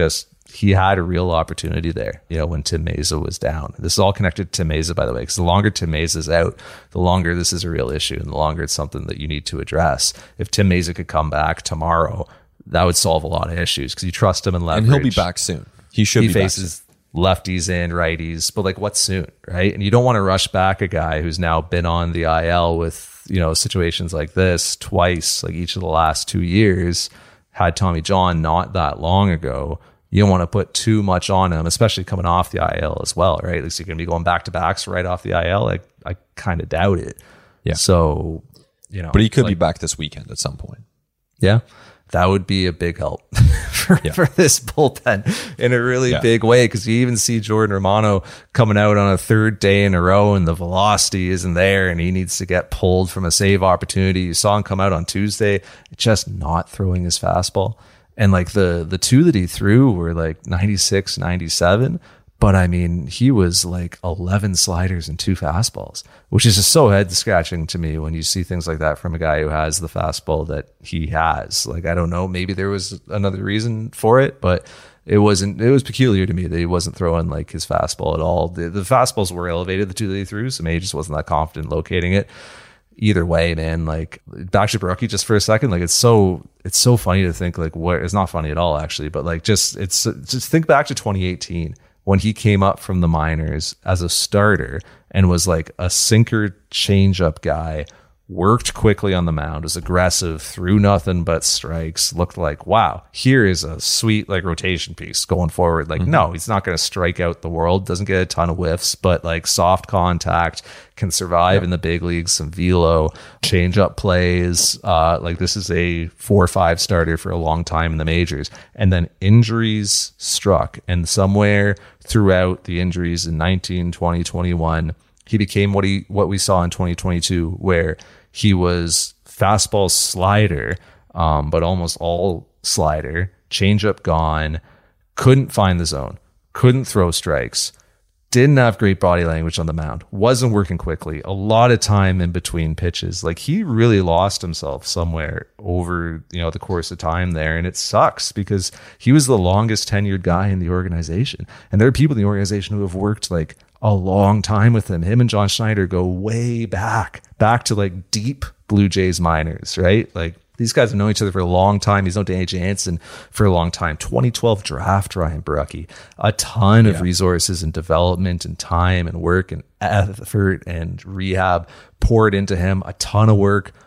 he had a real opportunity there, when Tim Meza was down. This is all connected to Tim Meza, by the way, because the longer Tim Meza's out, the longer this is a real issue and the longer it's something that you need to address. If Tim Meza could come back tomorrow, that would solve a lot of issues because you trust him in leverage. And he'll be back soon. He faces lefties and righties, but like what's soon, right? And you don't want to rush back a guy who's now been on the IL with, situations like this twice, like each of the last 2 years, had Tommy John not that long ago. You don't want to put too much on him, especially coming off the IL as well, right? At least you're going to be going back to backs right off the IL. I kind of doubt it. Yeah. So, but he could be back this weekend at some point. Yeah. That would be a big help for this bullpen in a really big way, because you even see Jordan Romano coming out on a third day in a row and the velocity isn't there and he needs to get pulled from a save opportunity. You saw him come out on Tuesday, just not throwing his fastball. And like the two that he threw were like 96, 97. But I mean, he was like 11 sliders and 2 fastballs, which is just so head scratching to me when you see things like that from a guy who has the fastball that he has. Like, I don't know, maybe there was another reason for it, but it was peculiar to me that he wasn't throwing like his fastball at all. The fastballs were elevated, the 2 that he threw, so maybe he just wasn't that confident locating it. Either way, man, like back to Brookie just for a second, like it's so funny to think like it's not funny at all actually, but like just think back to 2018 when he came up from the minors as a starter and was like a sinker changeup guy, worked quickly on the mound, was aggressive, threw nothing but strikes, looked like, wow, here is a sweet like rotation piece going forward. Like, no, he's not going to strike out the world, doesn't get a ton of whiffs, but like soft contact, can survive in the big leagues, some velo, change up plays. Like this is a 4 or 5 starter for a long time in the majors. And then injuries struck, and somewhere throughout the injuries in 19, 20, 21, he became what we saw in 2022, where he was fastball slider, but almost all slider, changeup gone, couldn't find the zone, couldn't throw strikes, didn't have great body language on the mound, wasn't working quickly, a lot of time in between pitches. Like he really lost himself somewhere over, the course of time there. And it sucks because he was the longest tenured guy in the organization. And there are people in the organization who have worked like a long time with him. Him and John Schneider go way back to like deep Blue Jays minors, right? Like these guys have known each other for a long time. He's known Danny Jansen for a long time. 2012 draft Ryan Brookie. A ton of resources and development and time and work and effort and rehab poured into him. A ton of work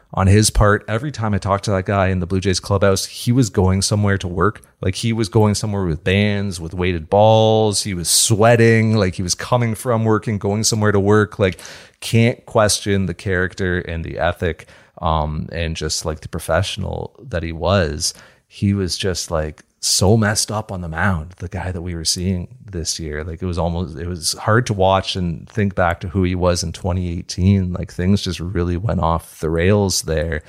on his part. Every time I talked to that guy in the Blue Jays clubhouse, he was going somewhere to work. Like he was going somewhere with bands, with weighted balls. He was sweating. Like he was coming from working, going somewhere to work. Like can't question the character and the ethic, and just like the professional that he was. He was just like so messed up on the mound, the guy that we were seeing this year. Like it was hard to watch and think back to who he was in 2018. Like things just really went off the rails there.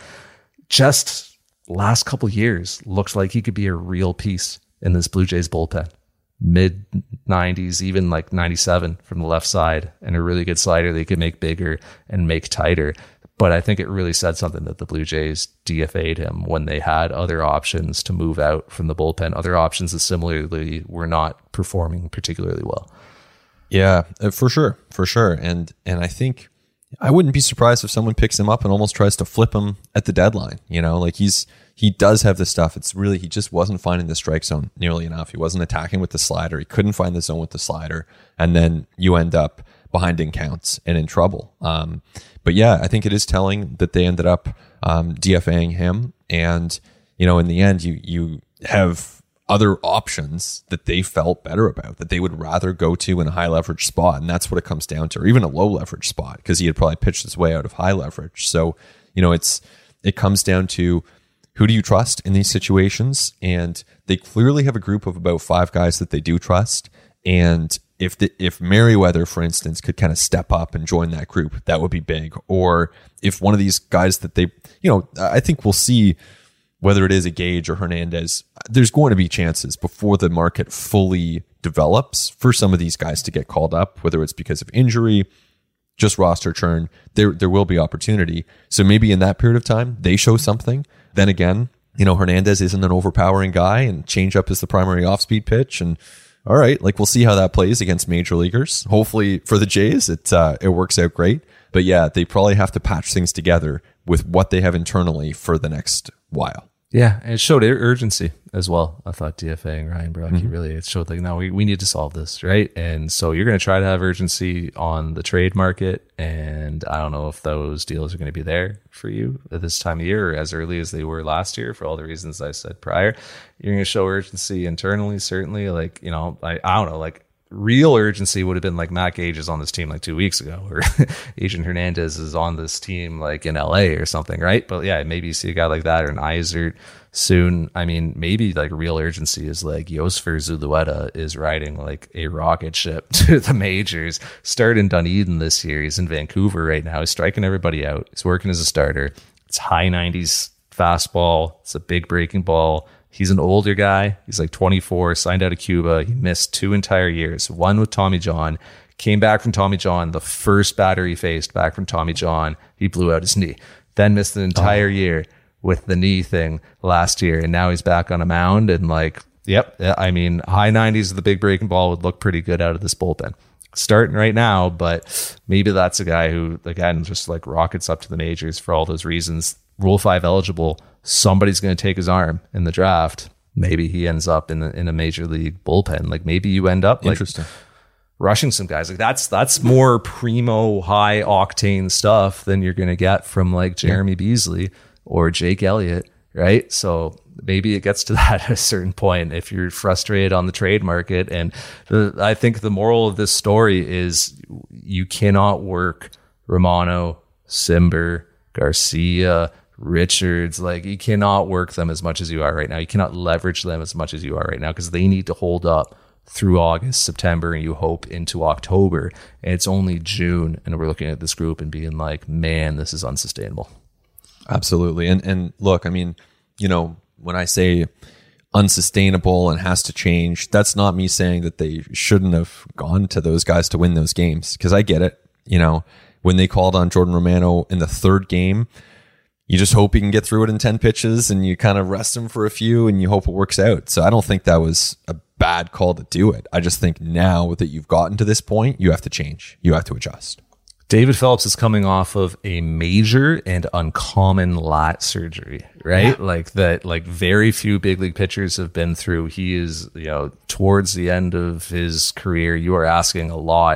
Just last couple years looked like he could be a real piece in this Blue Jays bullpen. Mid 90s, even like 97 from the left side, and a really good slider they could make bigger and make tighter. But I think it really said something that the Blue Jays DFA'd him when they had other options to move out from the bullpen, other options that similarly were not performing particularly well. Yeah, for sure. And I think I wouldn't be surprised if someone picks him up and almost tries to flip him at the deadline. You know, like he does have the stuff. It's really, he just wasn't finding the strike zone nearly enough. He wasn't attacking with the slider. He couldn't find the zone with the slider. And then you end up behind in counts and in trouble. But yeah, I think it is telling that they ended up DFAing him. And, you know, in the end, you have other options that they felt better about, that they would rather go to in a high leverage spot. And that's what it comes down to, or even a low leverage spot, because he had probably pitched his way out of high leverage. So, you know, it comes down to who do you trust in these situations? And they clearly have a group of about 5 guys that they do trust. And if Merriweather, for instance, could kind of step up and join that group, that would be big. Or if one of these guys that they, you know, I think we'll see whether it is a Gage or Hernandez, there's going to be chances before the market fully develops for some of these guys to get called up, whether it's because of injury, just roster churn, there will be opportunity. So maybe in that period of time, they show something. Then again, you know, Hernandez isn't an overpowering guy and changeup is the primary off-speed pitch. And all right, like we'll see how that plays against major leaguers. Hopefully for the Jays, it works out great. But yeah, they probably have to patch things together with what they have internally for the next while. Yeah, and it showed urgency as well. I thought DFAing Ryan Brockie really, it showed like, no, we need to solve this, right? And so you're going to try to have urgency on the trade market, and I don't know if those deals are going to be there for you at this time of year or as early as they were last year for all the reasons I said prior. You're going to show urgency internally, certainly. Like, you know, I don't know, like real urgency would have been like Matt Gage is on this team like 2 weeks ago, or Adrian Hernandez is on this team like in LA or something, right? But yeah, maybe you see a guy like that or an Eisert soon. I mean, maybe like real urgency is like Josfer Zulueta is riding like a rocket ship to the majors. Started in Dunedin this year. He's in Vancouver right now. He's striking everybody out. He's working as a starter. It's high 90s fastball. It's a big breaking ball. He's an older guy. He's like 24, signed out of Cuba. He missed 2 entire years, one with Tommy John, came back from Tommy John. The first batter he faced back from Tommy John, he blew out his knee, then missed an entire year with the knee thing last year. And now he's back on a mound and like, yep. I mean, high 90s of the big breaking ball would look pretty good out of this bullpen. Starting right now, but maybe that's a guy who, again, just like rockets up to the majors for all those reasons. Rule 5 eligible. Somebody's going to take his arm in the draft. Maybe he ends up in a major league bullpen. Like maybe you end up like rushing some guys. Like that's more primo high octane stuff than you're going to get from like Jeremy Beasley or Jake Elliott, right? So maybe it gets to that at a certain point if you're frustrated on the trade market. And I think the moral of this story is you cannot work Romano, Simber, Garcia, Richards. Like you cannot work them as much as you are right now. You cannot leverage them as much as you are right now because they need to hold up through August, September, and you hope into October. And it's only June, and we're looking at this group and being like, man, this is unsustainable. Absolutely. And look, I mean, you know, when I say unsustainable and has to change, that's not me saying that they shouldn't have gone to those guys to win those games, because I get it. You know, when they called on Jordan Romano in the 3rd game, you just hope he can get through it in 10 pitches and you kind of rest him for a few and you hope it works out. So I don't think that was a bad call to do it. I just think now that you've gotten to this point, you have to change. You have to adjust. David Phillips is coming off of a major and uncommon lat surgery, right? Yeah. Like that, like very few big league pitchers have been through. He is, you know, towards the end of his career. You are asking a lot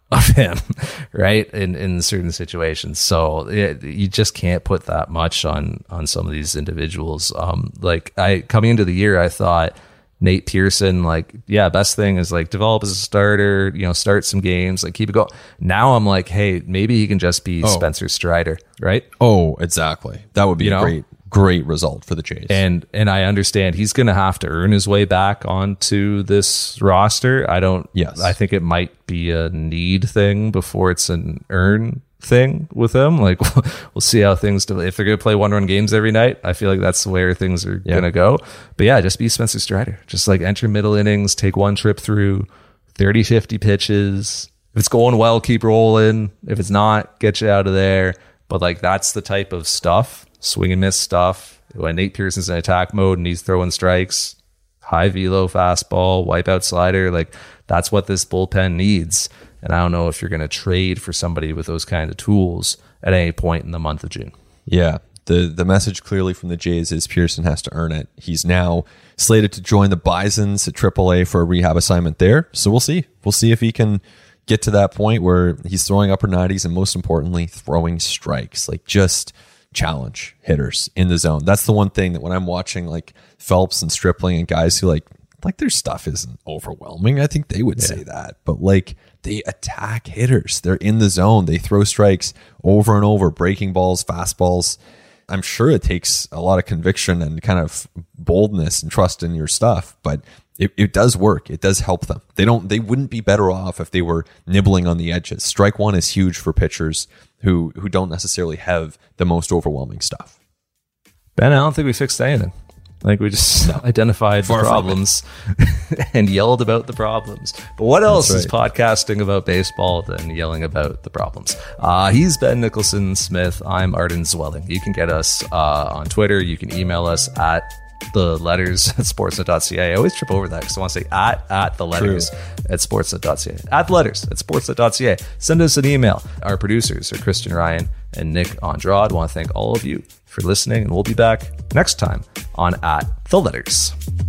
of him, right? In certain situations. So you just can't put that much on some of these individuals. Coming into the year, I thought Nate Pearson, best thing is develop as a starter, start some games, keep it going. Now I'm like, hey, maybe he can just be Spencer Strider, right? Oh, exactly. That would be a great result for the Jays. And I understand he's going to have to earn his way back onto this roster. I think it might be a need thing before it's an earn thing with him. We'll see how things do. If they're going to play 1-run games every night, I feel like that's where things are going to go. But yeah, just be Spencer Strider. Just enter middle innings, take one trip through 30, 50 pitches. If it's going well, keep rolling. If it's not, get you out of there. But that's the type of stuff, swing and miss stuff. When Nate Pearson's in attack mode and he's throwing strikes, high velo fastball, wipeout slider, that's what this bullpen needs. And I don't know if you're going to trade for somebody with those kind of tools at any point in the month of June. Yeah. The message clearly from the Jays is Pearson has to earn it. He's now slated to join the Bisons at AAA for a rehab assignment there. So we'll see. We'll see if he can get to that point where he's throwing upper 90s and most importantly, throwing strikes. Just challenge hitters in the zone. That's the one thing that when I'm watching Phelps and Stripling and guys who their stuff isn't overwhelming. I think they would say that. But they attack hitters. They're in the zone. They throw strikes over and over, breaking balls, fastballs. I'm sure it takes a lot of conviction and kind of boldness and trust in your stuff, but it does work. It does help them. They wouldn't be better off if they were nibbling on the edges. Strike one is huge for pitchers who don't necessarily have the most overwhelming stuff. Ben, I don't think we fixed anything. We just identified the problems and yelled about the problems. But what else is podcasting about baseball than yelling about the problems? He's Ben Nicholson Smith. I'm Arden Zwelling. You can get us on Twitter. You can email us at the letters at sportsnet.ca. I always trip over that because I want to say at the letters at sportsnet.ca. At the letters at sportsnet.ca. Send us an email. Our producers are Christian Ryan and Nick Andrade. I want to thank all of you for listening, and we'll be back next time on At the Letters.